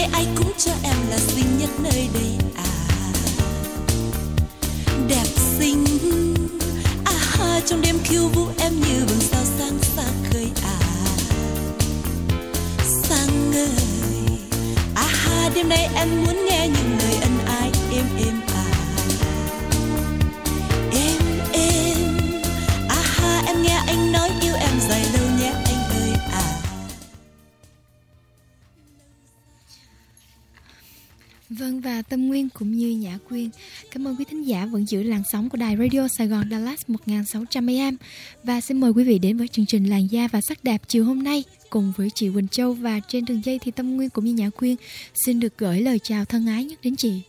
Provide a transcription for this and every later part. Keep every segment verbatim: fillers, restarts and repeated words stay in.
nay ai cũng cho em là xinh nhất nơi đây à. Đẹp xinh à ha, trong đêm khiêu vũ em như vầng sao sáng xa khơi à. Sáng ngời à ha, đêm nay em muốn nghe những lời ân ái êm êm à. Êm êm à ha, em nghe anh nói yêu em dài lâu nhé anh ơi à. Vâng, và Tâm Nguyên cũng như Nhã Quyên, cảm ơn quý thính giả vẫn giữ làn sóng của đài Radio Sài Gòn Dallas một nghìn sáu trăm A M. Và xin mời quý vị đến với chương trình Làn da và sắc đẹp chiều hôm nay cùng với chị Quỳnh Châu. Và trên đường dây thì Tâm Nguyên cũng như Nhã Quyên xin được gửi lời chào thân ái nhất đến chị.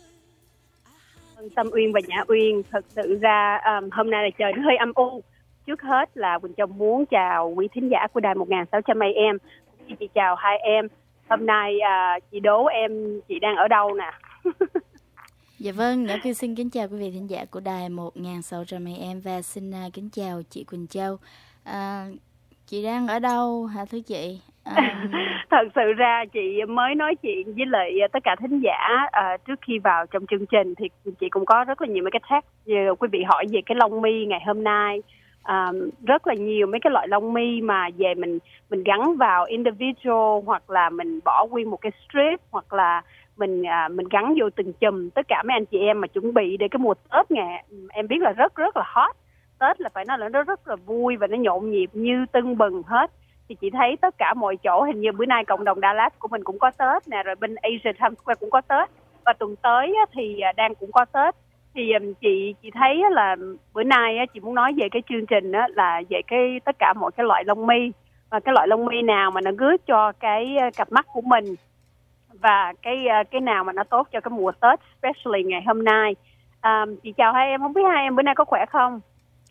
Tâm Uyên và Nhã Uyên, thật sự ra um, hôm nay là trời nó hơi âm u. Trước hết là Quỳnh Châu muốn chào quý thính giả của đài một nghìn sáu trăm A M. Chị chào hai em. Hôm nay uh, chị đố em chị đang ở đâu nè? Dạ vâng, Nhã Quyên xin kính chào quý vị thính giả của đài một nghìn sáu trăm A M và xin uh, kính chào chị Quỳnh Châu. Uh, chị đang ở đâu hả thưa chị? Uh... Thật sự ra chị mới nói chuyện với lại tất cả thính giả uh, trước khi vào trong chương trình thì chị cũng có rất là nhiều mấy cái thắc như quý vị hỏi về cái lông mi ngày hôm nay. Um, rất là nhiều mấy cái loại lông mi mà về mình mình gắn vào individual hoặc là mình bỏ nguyên một cái strip hoặc là mình uh, mình gắn vô từng chùm. Tất cả mấy anh chị em mà chuẩn bị để cái mùa Tết nè, em biết là rất rất là hot. Tết là phải nói là nó rất là vui và nó nhộn nhịp như tưng bừng hết. Thì chị thấy tất cả mọi chỗ, hình như bữa nay cộng đồng Dallas của mình cũng có Tết nè, rồi bên Asia Times Square cũng có Tết, và tuần tới thì đang cũng có Tết. Thì chị chị thấy là bữa nay chị muốn nói về cái chương trình là về cái tất cả mọi cái loại lông mi, và cái loại lông mi nào mà nó good cho cái cặp mắt của mình, và cái cái nào mà nó tốt cho cái mùa Tết, especially ngày hôm nay. À, chị chào hai em, không biết hai em bữa nay có khỏe không?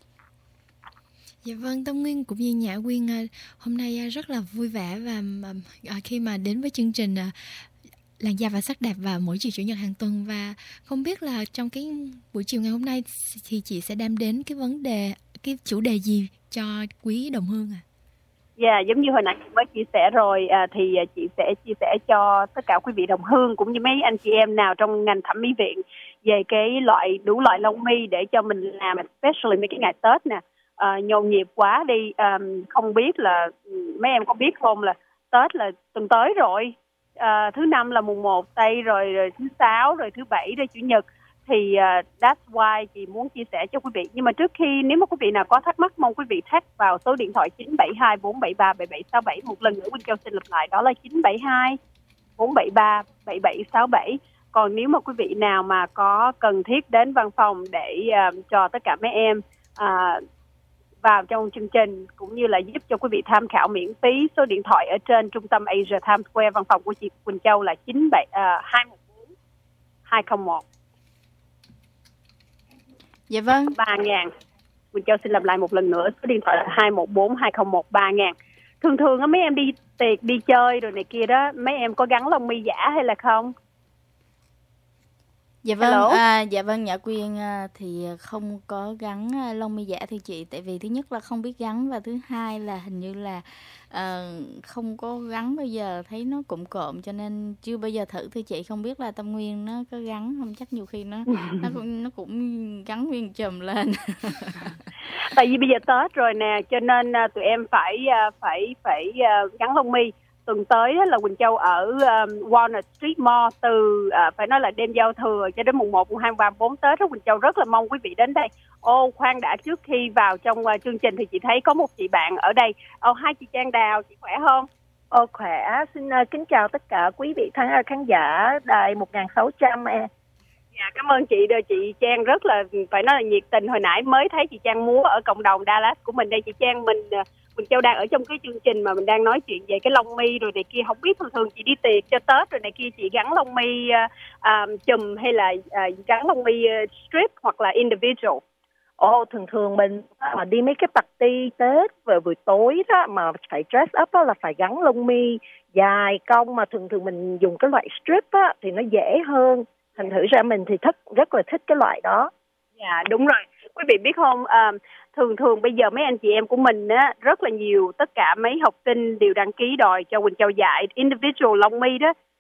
Dạ vâng, Tâm Nguyên cũng như Nhã Quyên hôm nay rất là vui vẻ và khi mà đến với chương trình Làn da và sắc đẹp vào mỗi chiều chủ nhật hàng tuần. Và không biết là trong cái buổi chiều ngày hôm nay thì chị sẽ đem đến cái vấn đề, cái chủ đề gì cho quý đồng hương à? Dạ, yeah, giống như hồi nãy chị mới chia sẻ rồi, à, thì chị sẽ chia sẻ cho tất cả quý vị đồng hương cũng như mấy anh chị em nào trong ngành thẩm mỹ viện về cái loại đủ loại lông mi để cho mình làm, especially mấy cái ngày Tết nè. À, nhộn nhịp quá đi, à, không biết là mấy em có biết không là Tết là tuần tới rồi. À, thứ năm là mùng một tây rồi, rồi thứ sáu rồi thứ bảy rồi chủ nhật, thì uh, that's why chị muốn chia sẻ cho quý vị. Nhưng mà trước khi, nếu mà quý vị nào có thắc mắc, mong quý vị text vào số điện thoại chín bảy hai bốn bảy ba bảy bảy sáu bảy. Một lần nữa Quỳnh Châu xin lặp lại, đó là chín bảy hai bốn bảy ba bảy bảy sáu bảy. Còn nếu mà quý vị nào mà có cần thiết đến văn phòng để uh, cho tất cả mấy em uh, vào trong chương trình cũng như là giúp cho quý vị tham khảo miễn phí, số điện thoại ở trên trung tâm Asia Times Square, văn phòng của chị Quỳnh Châu là chín bảy hai một bốn hai không một. Dạ vâng, ba ngàn. Quỳnh Châu xin lặp lại một lần nữa, số điện thoại là hai một bốn hai không một, ba ngàn. Thường thường á mấy em đi tiệc đi chơi rồi này kia đó, mấy em có gắn lông mi giả hay là không? Dạ vâng, à, dạ vâng, Nhã Quyên thì không có gắn lông mi giả thưa chị, tại vì thứ nhất là không biết gắn, và thứ hai là hình như là uh, không có gắn bao giờ, thấy nó cụm cộm cho nên chưa bao giờ thử thưa chị. Không biết là Tâm Nguyên nó có gắn không, chắc nhiều khi nó nó cũng nó cũng gắn nguyên chùm lên. Tại vì bây giờ Tết rồi nè, cho nên uh, tụi em phải uh, phải phải uh, gắn lông mi. Tuần tới là Quỳnh Châu ở um, Walnut Street Mall từ uh, phải nói là đêm giao thừa cho đến mùng một, mùng hai, mùng ba, mùng bốn Tết đó. Quỳnh Châu rất là mong quý vị đến đây. Ô khoan đã, trước khi vào trong uh, chương trình thì chị thấy có một chị bạn ở đây. Ô hai chị Trang Đào, chị khỏe không? Ô khỏe, xin uh, kính chào tất cả quý vị khán, khán giả đài một nghìn sáu trăm. Dạ, cảm ơn chị. Chị Trang rất là phải nói là nhiệt tình. Hồi nãy mới thấy chị Trang múa ở cộng đồng Dallas của mình đây. Chị Trang, mình Quỳnh Châu đang ở trong cái chương trình mà mình đang nói chuyện về cái lông mi rồi này kia. Không biết thường thường chị đi tiệc cho Tết rồi này kia, chị gắn lông mi uh, uh, chùm hay là uh, gắn lông mi uh, strip hoặc là individual? Ồ, thường thường mình mà đi mấy cái party Tết về buổi tối đó mà phải dress up đó, là phải gắn lông mi dài cong, mà thường thường mình dùng cái loại strip á thì nó dễ hơn. Thành thử ra mình thì thích, rất là thích cái loại đó. Dạ đúng rồi. Quý vị biết không, uh, thường thường bây giờ mấy anh chị em của mình á, rất là nhiều, tất cả mấy học sinh đều đăng ký đòi cho Quỳnh Châu dạy individual lông mi đó.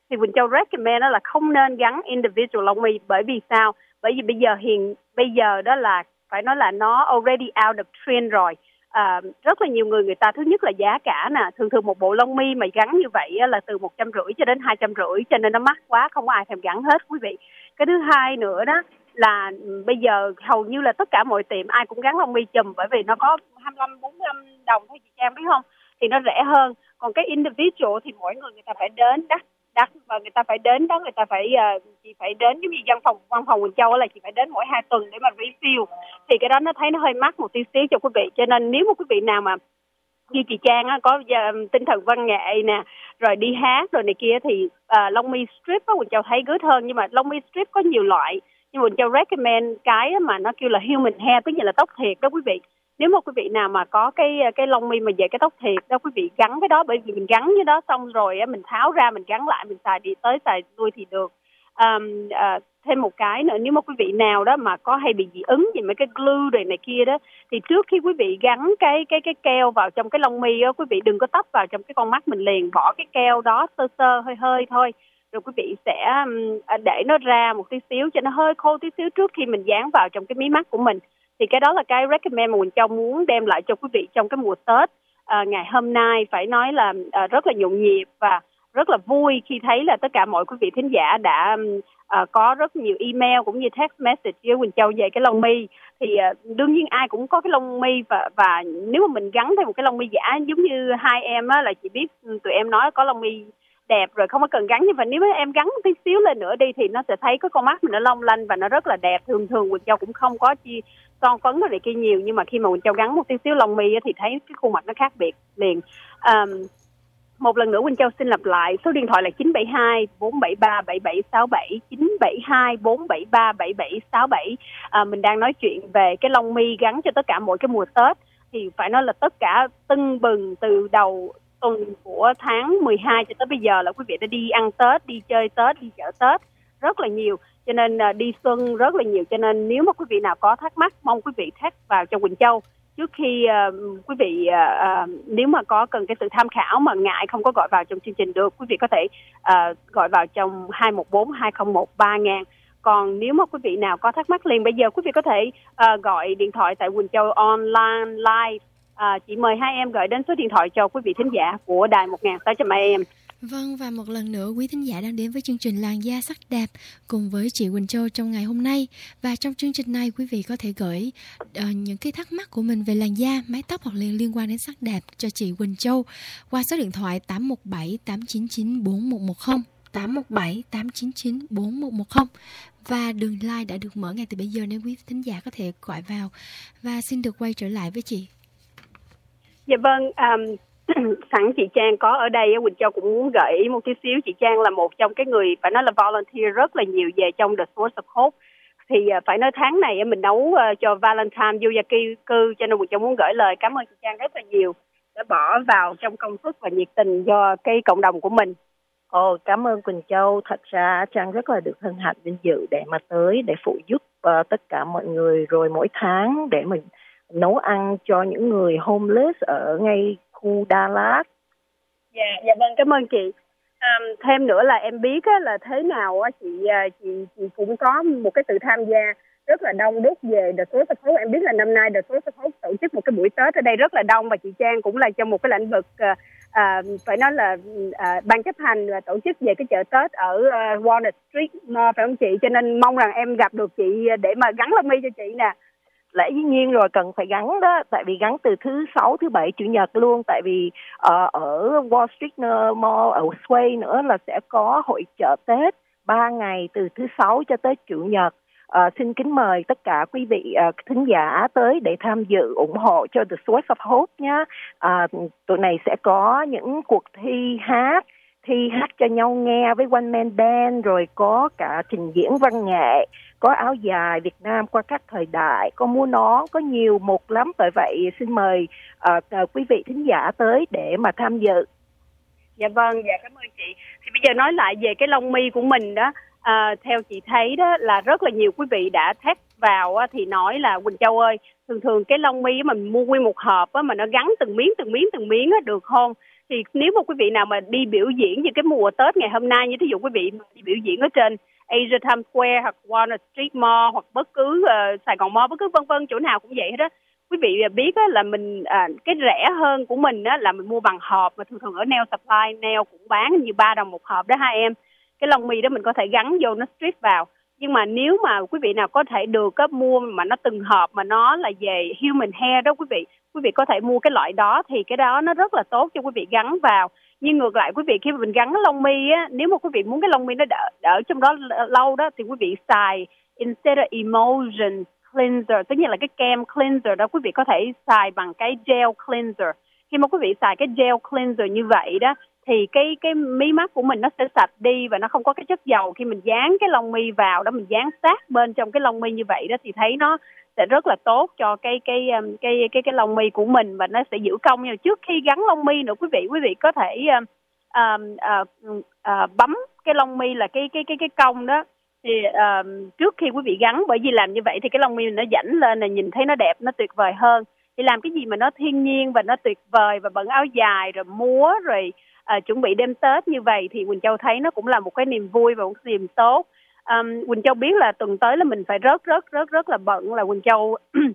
thì Quỳnh Châu recommend đó là không nên gắn individual lông mi. Bởi vì sao? Bởi vì bây giờ hiện bây giờ đó là phải nói là nó already out of trend rồi. À, rất là nhiều người người ta thứ nhất là giá cả nè, thường thường một bộ lông mi mà gắn như vậy là từ một trăm rưỡi cho đến hai trăm rưỡi, cho nên nó mắc quá, không có ai thèm gắn hết quý vị. Cái thứ hai nữa đó là bây giờ hầu như là tất cả mọi tiệm ai cũng gắn lông mi chùm, bởi vì nó có hai mươi lăm bốn mươi lăm đồng thôi chị Trang biết không, thì nó rẻ hơn. Còn cái individual thì mỗi người người ta phải đến đắt đắt và người ta phải đến đó, người ta phải uh, chị phải đến giống như văn phòng văn phòng Quỳnh Châu là chị phải đến mỗi hai tuần để mà refill, thì cái đó nó thấy nó hơi mắc một tí xíu cho quý vị. Cho nên nếu mà quý vị nào mà như chị Trang á, có uh, tinh thần văn nghệ nè, rồi đi hát rồi này kia thì uh, lông mi strip á Quỳnh Châu thấy good hơn. Nhưng mà lông mi strip có nhiều loại, nhưng Quỳnh Châu recommend cái mà nó kêu là human hair, tức là tóc thiệt đó quý vị. Nếu mà quý vị nào mà có cái cái lông mi mà về cái tóc thiệt đó, quý vị gắn cái đó, bởi vì mình gắn với đó xong rồi á, mình tháo ra mình gắn lại, mình xài đi tới xài lui thì được. Um, uh, thêm một cái nữa, nếu mà quý vị nào đó mà có hay bị dị ứng gì mấy cái glue rồi này kia đó, thì trước khi quý vị gắn cái cái cái keo vào trong cái lông mi đó, quý vị đừng có tấp vào trong cái con mắt mình liền, bỏ cái keo đó sơ sơ hơi hơi thôi, rồi quý vị sẽ um, để nó ra một tí xíu cho nó hơi khô tí xíu trước khi mình dán vào trong cái mí mắt của mình. Thì cái đó là cái recommend mà Quỳnh Châu muốn đem lại cho quý vị trong cái mùa Tết. À, ngày hôm nay phải nói là à, rất là nhộn nhịp và rất là vui khi thấy là tất cả mọi quý vị thính giả đã à, có rất nhiều email cũng như text message với Quỳnh Châu về cái lông mi. Thì à, đương nhiên ai cũng có cái lông mi và và nếu mà mình gắn thêm một cái lông mi giả giống như hai em á, là chị biết tụi em nói có lông mi đẹp rồi không có cần gắn, nhưng mà nếu mà em gắn tí xíu lên nữa đi thì nó sẽ thấy cái con mắt mình nó long lanh và nó rất là đẹp. Thường thường Quỳnh Châu cũng không có chi son phấn rồi này kia nhiều, nhưng mà khi mà Quỳnh Châu gắn một tí xíu lông mi thì thấy cái khuôn mặt nó khác biệt liền. Um, một lần nữa Quỳnh Châu xin lặp lại số điện thoại là chín bảy hai bốn bảy ba bảy bảy sáu bảy, chín bảy hai bốn bảy ba bảy bảy sáu bảy. À, mình đang nói chuyện về cái lông mi gắn cho tất cả mỗi cái mùa Tết, thì phải nói là tất cả tưng bừng từ đầu tuần của tháng mười hai cho tới bây giờ là quý vị đã đi ăn Tết, đi chơi Tết, đi chợ Tết rất là nhiều, cho nên uh, đi xuân rất là nhiều. Cho nên nếu mà quý vị nào có thắc mắc, mong quý vị text vào cho Quỳnh Châu trước khi uh, quý vị uh, uh, nếu mà có cần cái sự tham khảo mà ngại không có gọi vào trong chương trình được, quý vị có thể uh, gọi vào trong hai một bốn hai không một ba ngàn. Còn nếu mà quý vị nào có thắc mắc liền bây giờ, quý vị có thể uh, gọi điện thoại tại Quỳnh Châu Online Live. À, chị mời hai em gọi đến số điện thoại cho quý vị thính giả của đài một nghìn sáu trăm a em. Vâng, và một lần nữa quý thính giả đang đến với chương trình Làn da sắc đẹp cùng với chị Quỳnh Châu trong ngày hôm nay. Và trong chương trình này quý vị có thể gửi uh, những cái thắc mắc của mình về làn da, mái tóc hoặc liên liên quan đến sắc đẹp cho chị Quỳnh Châu qua số điện thoại tám một bảy tám chín chín bốn một một không, tám một bảy tám chín chín bốn một một không. Và đường line đã được mở ngay từ bây giờ nên quý thính giả có thể gọi vào. Và xin được quay trở lại với chị. Dạ vâng, um, sẵn chị Trang có ở đây, Quỳnh Châu cũng muốn gợi ý một tí xíu. Chị Trang là một trong cái người phải nói là volunteer rất là nhiều về trong The Source of Hope. Thì uh, phải nói tháng này mình nấu uh, cho Valentine vô gia cư, cho nên Quỳnh Châu muốn gửi lời cảm ơn chị Trang rất là nhiều đã bỏ vào trong công sức và nhiệt tình do cái cộng đồng của mình. Ồ, cảm ơn Quỳnh Châu. Thật ra Trang rất là được hân hạnh vinh dự để mà tới để phụ giúp uh, tất cả mọi người, rồi mỗi tháng để mình nấu ăn cho những người homeless ở ngay khu Dallas. Dạ, dạ vâng, cảm ơn chị. À, thêm nữa là em biết á, là thế nào á, chị, chị chị cũng có một cái sự tham gia rất là đông đúc về The Source of Hope. Em biết là năm nay The Source of Hope tổ chức một cái buổi Tết ở đây rất là đông, và chị Trang cũng là trong một cái lĩnh vực à, à, phải nói là à, ban chấp hành và tổ chức về cái chợ Tết ở à, Walnut Street Mall, phải không chị? Cho nên mong rằng em gặp được chị để mà gắn lông mi cho chị nè. Lẽ dĩ nhiên rồi, cần phải gắn đó, tại vì gắn từ thứ sáu, thứ bảy, chủ nhật luôn, tại vì uh, ở Wall Street Mall, ở Sway nữa là sẽ có hội chợ Tết ba ngày từ thứ sáu cho tới chủ nhật. Uh, xin kính mời tất cả quý vị uh, thính giả tới để tham dự ủng hộ cho The Source of Hope nhé. Uh, tụi này sẽ có những cuộc thi hát, thi hát cho nhau nghe với one man band, rồi có cả trình diễn văn nghệ, có áo dài Việt Nam qua các thời đại, có múa nón, có nhiều mục lắm. Bởi vậy xin mời uh, uh, quý vị thính giả tới để mà tham dự. Dạ vâng, dạ cảm ơn chị. Thì bây giờ nói lại về cái lông mi của mình đó, à, theo chị thấy đó là rất là nhiều quý vị đã text vào á, thì nói là Quỳnh Châu ơi, thường thường cái lông mi mình mua nguyên một hộp á, mà nó gắn từng miếng từng miếng từng miếng á, được không? Thì nếu mà quý vị nào mà đi biểu diễn như cái mùa Tết ngày hôm nay, như thí dụ quý vị đi biểu diễn ở trên Asia Times Square hoặc Walnut Street Mall hoặc bất cứ uh, Sài Gòn Mall, bất cứ vân vân chỗ nào cũng vậy hết đó. Quý vị biết á, là mình à, cái rẻ hơn của mình á, là mình mua bằng hộp, mà thường thường ở Nail Supply, Nail cũng bán như ba đồng một hộp đó hai em. Cái lông mi đó mình có thể gắn vô, nó strip vào. Nhưng mà nếu mà quý vị nào có thể được á, mua mà nó từng hộp mà nó là về human hair đó quý vị, quý vị có thể mua cái loại đó, thì cái đó nó rất là tốt cho quý vị gắn vào. Nhưng ngược lại quý vị, khi mà mình gắn lông mi á, nếu mà quý vị muốn cái lông mi nó đỡ, đỡ trong đó lâu đó, thì quý vị xài instead of emulsion cleanser, tức là cái kem cleanser đó, quý vị có thể xài bằng cái gel cleanser. Khi mà quý vị xài cái gel cleanser như vậy đó, thì cái cái mí mắt của mình nó sẽ sạch đi và nó không có cái chất dầu. Khi mình dán cái lông mi vào đó, mình dán sát bên trong cái lông mi như vậy đó, thì thấy nó sẽ rất là tốt cho cái cái cái cái cái, cái lông mi của mình, và nó sẽ giữ cong. Nhưng mà trước khi gắn lông mi nữa quý vị, quý vị có thể uh, uh, uh, uh, bấm cái lông mi là cái cái cái cái cong đó. Thì uh, trước khi quý vị gắn, bởi vì làm như vậy thì cái lông mi mình nó dãnh lên, là nhìn thấy nó đẹp, nó tuyệt vời hơn. Thì làm cái gì mà nó thiên nhiên và nó tuyệt vời, và bận áo dài rồi múa rồi uh, chuẩn bị đêm Tết như vậy, thì Quỳnh Châu thấy nó cũng là một cái niềm vui và một niềm tốt. Um, Quỳnh Châu biết là tuần tới là mình phải rất rất rất rất là bận, là Quỳnh Châu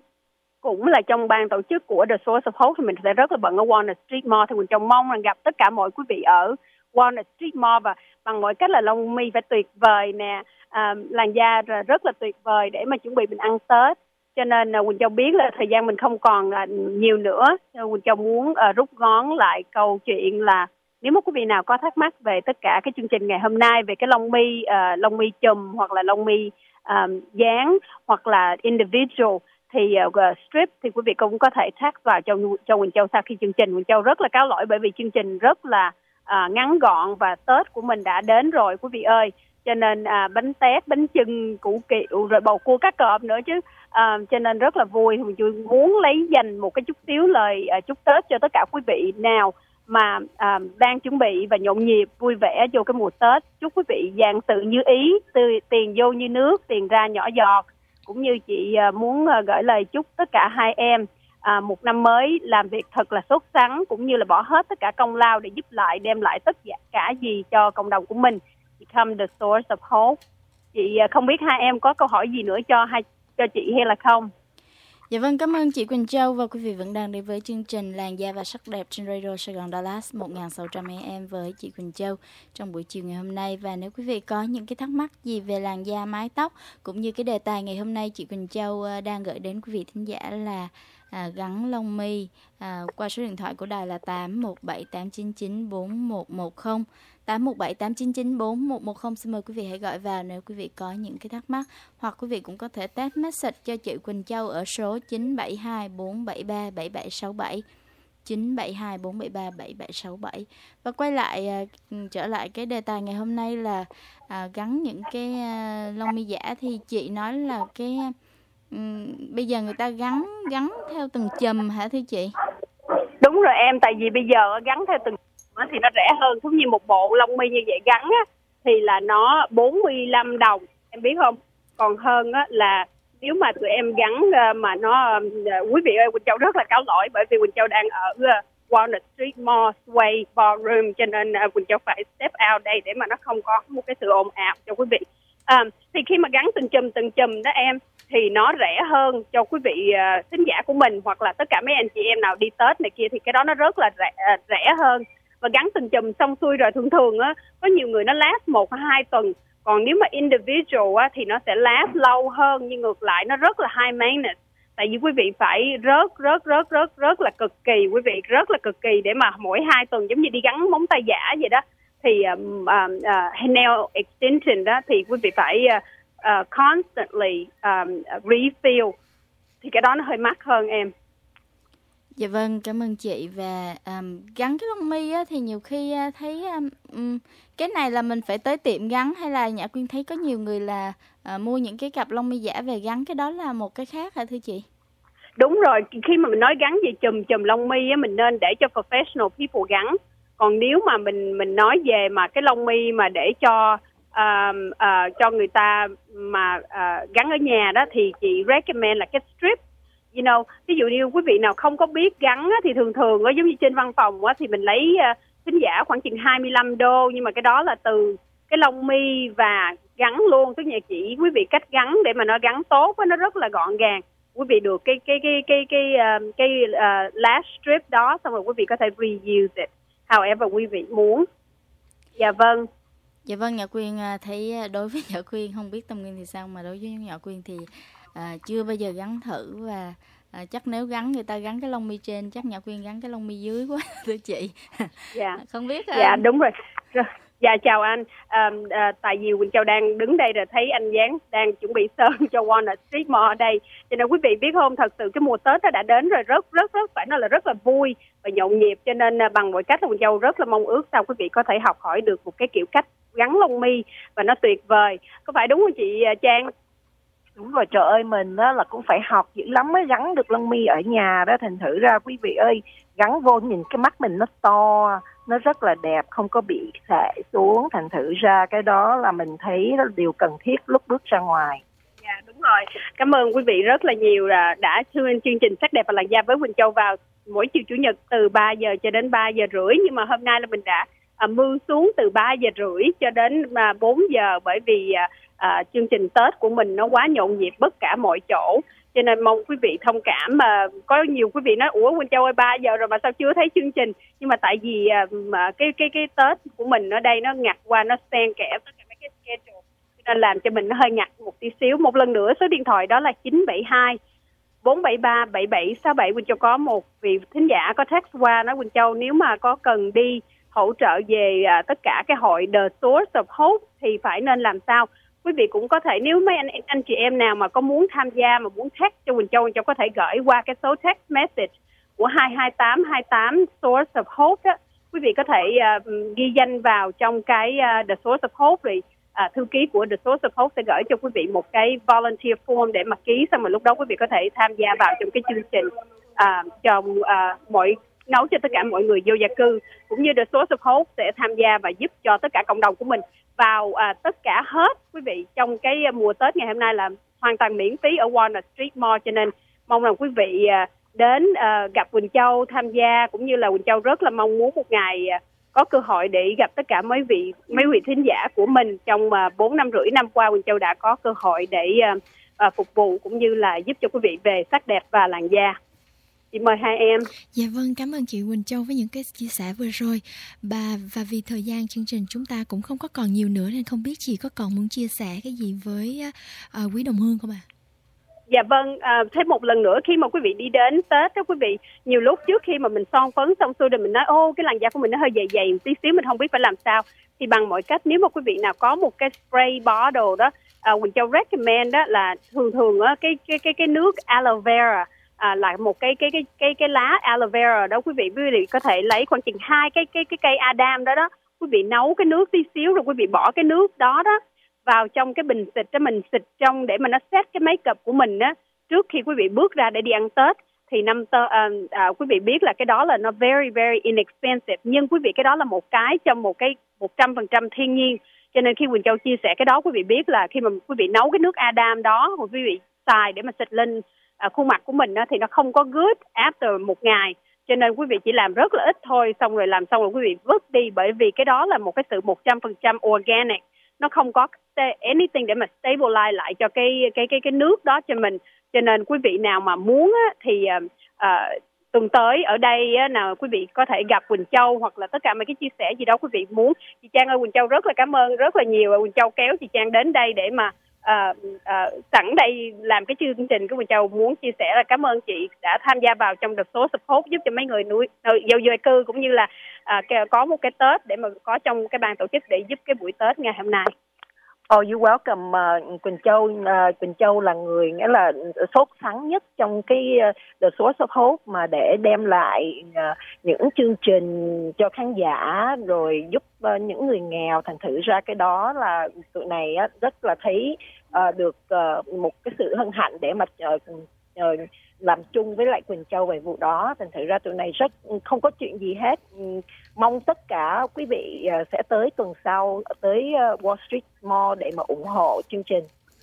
cũng là trong ban tổ chức của The Source of Hope, thì mình sẽ rất là bận ở Walnut Street Mall. Thì Quỳnh Châu mong rằng gặp tất cả mọi quý vị ở Walnut Street Mall, và bằng mọi cách là lông mi phải tuyệt vời nè, à, làn da rất là tuyệt vời để mà chuẩn bị mình ăn Tết. Cho nên uh, Quỳnh Châu biết là thời gian mình không còn uh, nhiều nữa. Quỳnh Châu muốn uh, rút ngắn lại câu chuyện là nếu mà quý vị nào có thắc mắc về tất cả cái chương trình ngày hôm nay, về cái lông mi, uh, lông mi chùm hoặc là lông mi um, dán hoặc là individual, thì uh, strip, thì quý vị cũng có thể tag vào cho, cho Quỳnh Châu sau khi chương trình. Quỳnh Châu rất là cáo lỗi bởi vì chương trình rất là uh, ngắn gọn và Tết của mình đã đến rồi quý vị ơi. Cho nên à, bánh tét, bánh chưng, củ kiệu, rồi bầu cua cá cọp nữa chứ. À, cho nên rất là vui. Mình muốn lấy dành một cái chút xíu lời à, chúc Tết cho tất cả quý vị nào mà à, đang chuẩn bị và nhộn nhịp vui vẻ vô cái mùa Tết. Chúc quý vị vạn sự như ý, từ tiền vô như nước, tiền ra nhỏ giọt. Cũng như chị à, muốn à, gửi lời chúc tất cả hai em à, một năm mới làm việc thật là sốt sắng, cũng như là bỏ hết tất cả công lao để giúp lại, đem lại tất cả gì cho cộng đồng của mình. Become the source of hope. Chị không biết hai em có câu hỏi gì nữa cho hai cho chị hay là không? Dạ vâng, cảm ơn chị Quỳnh Châu, và quý vị vẫn đang đến với chương trình Làn da và sắc đẹp trên Radio Sài Gòn Dallas một nghìn sáu trăm a em với chị Quỳnh Châu trong buổi chiều ngày hôm nay. Và nếu quý vị có những cái thắc mắc gì về làn da, mái tóc cũng như cái đề tài ngày hôm nay, chị Quỳnh Châu đang gửi đến quý vị thính giả là à, gắn lông mi à, qua số điện thoại của đài là tám một bảy tám chín chín bốn một một không. tám một bảy tám chín chín bốn một một không. Xin mời quý vị hãy gọi vào nếu quý vị có những cái thắc mắc, hoặc quý vị cũng có thể text message cho chị Quỳnh Châu ở số chín bảy hai bốn bảy ba bảy bảy sáu bảy, chín bảy hai bốn bảy ba bảy bảy sáu bảy. Và quay lại uh, trở lại cái đề tài ngày hôm nay là uh, gắn những cái uh, lông mi giả, thì chị nói là cái um, bây giờ người ta gắn gắn theo từng chùm hả thưa chị? Đúng rồi em, tại vì bây giờ gắn theo từng thì nó rẻ hơn. Giống như một bộ lông mi như vậy gắn á, thì là nó bốn mươi lăm đồng, em biết không? Còn hơn á, là nếu mà tụi em gắn mà nó uh, quý vị ơi, Quỳnh Châu rất là cáo lỗi bởi vì Quỳnh Châu đang ở uh, Walnut Street Mall Sway Ballroom, cho nên uh, Quỳnh Châu phải step out đây để mà nó không có một cái sự ồn ào cho quý vị. Uh, thì khi mà gắn từng chùm từng chùm đó em, thì nó rẻ hơn cho quý vị uh, thính giả của mình, hoặc là tất cả mấy anh chị em nào đi Tết này kia, thì cái đó nó rất là rẻ, uh, rẻ hơn. Và gắn từng chùm xong xuôi rồi, thường thường á, có nhiều người nó last một hay hai tuần. Còn nếu mà individual á, thì nó sẽ last lâu hơn, nhưng ngược lại nó rất là high maintenance. Tại vì quý vị phải rớt, rớt, rớt, rớt, rất là cực kỳ, quý vị rất là cực kỳ để mà mỗi hai tuần giống như đi gắn móng tay giả vậy đó. Thì um, uh, uh, nail extension đó, thì quý vị phải uh, uh, constantly um, refill. Thì cái đó nó hơi mắc hơn em. Dạ vâng, cảm ơn chị. Và um, gắn cái lông mi á, thì nhiều khi uh, thấy um, cái này là mình phải tới tiệm gắn, hay là Nhã Quyên thấy có nhiều người là uh, mua những cái cặp lông mi giả về gắn, cái đó là một cái khác hả thưa chị? Đúng rồi, khi mà mình nói gắn về chùm chùm lông mi á, mình nên để cho professional people gắn. Còn nếu mà mình mình nói về mà cái lông mi mà để cho uh, uh, cho người ta mà uh, gắn ở nhà đó, thì chị recommend là cái strip. you know, ví dụ như quý vị nào không có biết gắn á, thì thường thường á, giống như trên văn phòng á, thì mình lấy uh, thính giả khoảng chừng hai mươi lăm đô, nhưng mà cái đó là từ cái lông mi và gắn luôn, tức là chỉ quý vị cách gắn để mà nó gắn tốt á, nó rất là gọn gàng. Quý vị được cái cái cái cái cái uh, cái uh, lash strip đó, xong rồi quý vị có thể reuse it however quý vị muốn. Dạ vâng. Dạ vâng, Nhã Quyên thấy đối với Nhã Quyên, không biết Tâm Nguyên thì sao, mà đối với Nhã Quyên thì à, chưa bao giờ gắn thử, và à, chắc nếu gắn người ta gắn cái lông mi trên, chắc Nhã Quyên gắn cái lông mi dưới quá thưa chị. Dạ. Không biết. Dạ đúng rồi. Dạ chào anh. À, à, tại vì Quỳnh Châu đang đứng đây rồi thấy anh Giáng đang chuẩn bị sơn cho Walnut Street Mall ở đây, cho nên quý vị biết không, thật sự cái mùa Tết nó đã đến rồi, rất rất rất phải nói là rất là vui và nhộn nhịp, cho nên à, bằng mọi cách là Quỳnh Châu rất là mong ước sao quý vị có thể học hỏi được một cái kiểu cách gắn lông mi và nó tuyệt vời. Có phải đúng không chị Trang? Đúng rồi, trời ơi, mình đó là cũng phải học dữ lắm mới gắn được lông mi ở nhà đó. Thành thử ra quý vị ơi, gắn vô nhìn cái mắt mình nó to, nó rất là đẹp, không có bị xệ xuống. Thành thử ra cái đó là mình thấy là điều cần thiết lúc bước ra ngoài. Dạ đúng rồi. Cảm ơn quý vị rất là nhiều là đã thương chương trình Sắc đẹp và làn da với Quỳnh Châu vào mỗi chiều chủ nhật từ ba giờ cho đến ba giờ rưỡi. Nhưng mà hôm nay là mình đã à, mưu xuống từ ba giờ rưỡi cho đến à, bốn giờ, bởi vì à, à, chương trình Tết của mình nó quá nhộn nhịp bất cả mọi chỗ. Cho nên mong quý vị thông cảm. Mà có nhiều quý vị nói ủa Quỳnh Châu ơi, ba giờ rồi mà sao chưa thấy chương trình. Nhưng mà tại vì à, mà cái cái cái Tết của mình ở đây nó ngặt qua, nó xen kẽ tất cả mấy cái schedule, nên làm cho mình nó hơi ngặt một tí xíu. Một lần nữa số điện thoại đó là chín bảy hai bốn bảy ba bảy bảy sáu bảy. Quỳnh Châu có một vị thính giả có text qua nói Quỳnh Châu nếu mà có cần đi hỗ trợ về à, tất cả cái hội The Source of Hope thì phải nên làm sao. Quý vị cũng có thể, nếu mấy anh anh chị em nào mà có muốn tham gia mà muốn text cho Quỳnh Châu, Quỳnh Châu có thể gửi qua cái số text message của hai hai tám hai tám Source of Hope đó. Quý vị có thể uh, ghi danh vào trong cái uh, The Source of Hope, rồi uh, thư ký của The Source of Hope sẽ gửi cho quý vị một cái volunteer form để mà ký, xong rồi lúc đó quý vị có thể tham gia vào trong cái chương trình uh, trong uh, mọi nấu cho tất cả mọi người vô gia cư, cũng như The Source of Hope sẽ tham gia và giúp cho tất cả cộng đồng của mình vào à, tất cả hết quý vị trong cái mùa Tết ngày hôm nay là hoàn toàn miễn phí ở Walnut Street Mall. Cho nên mong rằng quý vị à, đến à, gặp Quỳnh Châu tham gia, cũng như là Quỳnh Châu rất là mong muốn một ngày à, có cơ hội để gặp tất cả mấy vị mấy vị thính giả của mình. Trong bốn à, năm rưỡi năm qua, Quỳnh Châu đã có cơ hội để à, à, phục vụ cũng như là giúp cho quý vị về sắc đẹp và làn da. Chị mời hai em. Dạ vâng, cảm ơn chị Quỳnh Châu với những cái chia sẻ vừa rồi. Bà và vì thời gian chương trình chúng ta cũng không có còn nhiều nữa, nên không biết chị có còn muốn chia sẻ cái gì với uh, quý đồng hương không ạ? À? Dạ vâng, à, thêm một lần nữa, khi mà quý vị đi đến Tết đó quý vị, nhiều lúc trước khi mà mình son phấn xong xuôi rồi mình nói ô cái làn da của mình nó hơi dày dày một tí xíu, mình không biết phải làm sao, thì bằng mọi cách nếu mà quý vị nào có một cái spray bottle đó, à, Quỳnh Châu recommend đó là thường thường á cái cái cái cái nước aloe vera. À, là một cái cái cái cái cái lá aloe vera đó quý vị quý vị có thể lấy khoảng chừng hai cái cái cái cây Adam đó đó, quý vị nấu cái nước tí xíu rồi quý vị bỏ cái nước đó đó vào trong cái bình xịt đó, mình xịt trong để mà nó set cái makeup của mình á trước khi quý vị bước ra để đi ăn Tết. Thì năm tơ à, à, quý vị biết là cái đó là nó very very inexpensive, nhưng quý vị cái đó là một cái trong một cái một trăm phần trăm thiên nhiên. Cho nên khi Quỳnh Châu chia sẻ cái đó, quý vị biết là khi mà quý vị nấu cái nước Adam đó quý vị xài để mà xịt lên À, khuôn mặt của mình đó, thì nó không có good after một ngày. Cho nên quý vị chỉ làm rất là ít thôi, xong rồi làm xong rồi quý vị vứt đi, bởi vì cái đó là một cái sự một trăm phần trăm organic, nó không có anything để mà stabilize lại cho cái cái cái cái nước đó cho mình. Cho nên quý vị nào mà muốn á, thì uh, uh, tuần tới ở đây á, nào quý vị có thể gặp Quỳnh Châu hoặc là tất cả mấy cái chia sẻ gì đó quý vị muốn. Chị Trang ơi, Quỳnh Châu rất là cảm ơn rất là nhiều. Quỳnh Châu kéo chị Trang đến đây để mà À, à, sẵn đây làm cái chương trình của Quỳnh Châu muốn chia sẻ là cảm ơn chị đã tham gia vào trong The Source of Hope, giúp cho mấy người nuôi vô gia cư cũng như là à, có một cái Tết để mà có trong cái ban tổ chức để giúp cái buổi Tết ngày hôm nay. Oh, you welcome. Uh, Quỳnh Châu, uh, Quỳnh Châu là người nghĩa là sốt sắng nhất trong cái uh, The Source of Hope mà để đem lại uh, những chương trình cho khán giả rồi giúp uh, những người nghèo. Thành thử ra cái đó là tụi này uh, rất là thấy uh, được uh, một cái sự hân hạnh để mà uh, uh, làm chung với lại Quỳnh Châu về vụ đó. Thành thử ra tụi này rất không có chuyện gì hết. Mong tất cả quý vị sẽ tới tuần sau tới Wall Street Mall để mà ủng hộ chương trình. Cảm ơn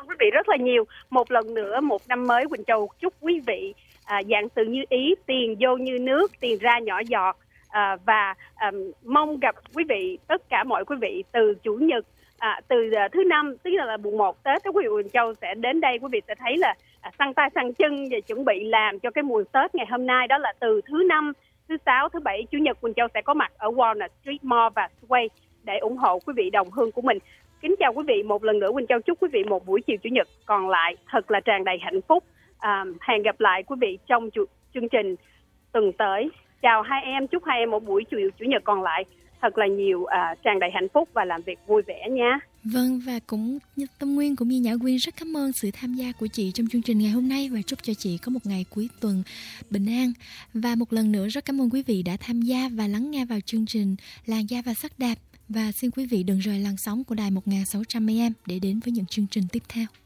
ơn quý vị rất là nhiều. Một lần nữa, một năm mới Quỳnh Châu chúc quý vị à, vạn sự như ý, tiền vô như nước, tiền ra nhỏ giọt, à, và à, mong gặp quý vị, tất cả mọi quý vị từ Chủ nhật, à, từ à, thứ năm, tức là mùng một Tết, quý vị Quỳnh Châu sẽ đến đây, quý vị sẽ thấy là à, săn tay săn chân và chuẩn bị làm cho cái mùa Tết ngày hôm nay. Đó là từ thứ năm, thứ sáu, thứ bảy, chủ nhật Quỳnh Châu sẽ có mặt ở Walnut Street Mall và Sway để ủng hộ quý vị đồng hương của mình. Kính chào quý vị, một lần nữa Quỳnh Châu chúc quý vị một buổi chiều chủ nhật còn lại thật là tràn đầy hạnh phúc. À, hẹn gặp lại quý vị trong chu- chương trình tuần tới. Chào hai em, chúc hai em một buổi chiều chủ nhật còn lại thật là nhiều à, tràn đầy hạnh phúc và làm việc vui vẻ nha. Vâng, và cũng như Tâm Nguyên cũng như Nhã Quyên rất cảm ơn sự tham gia của chị trong chương trình ngày hôm nay và chúc cho chị có một ngày cuối tuần bình an. Và một lần nữa rất cảm ơn quý vị đã tham gia và lắng nghe vào chương trình Làn Da và Sắc Đẹp. Và xin quý vị đừng rời làn sóng của đài một nghìn sáu trăm A M để đến với những chương trình tiếp theo.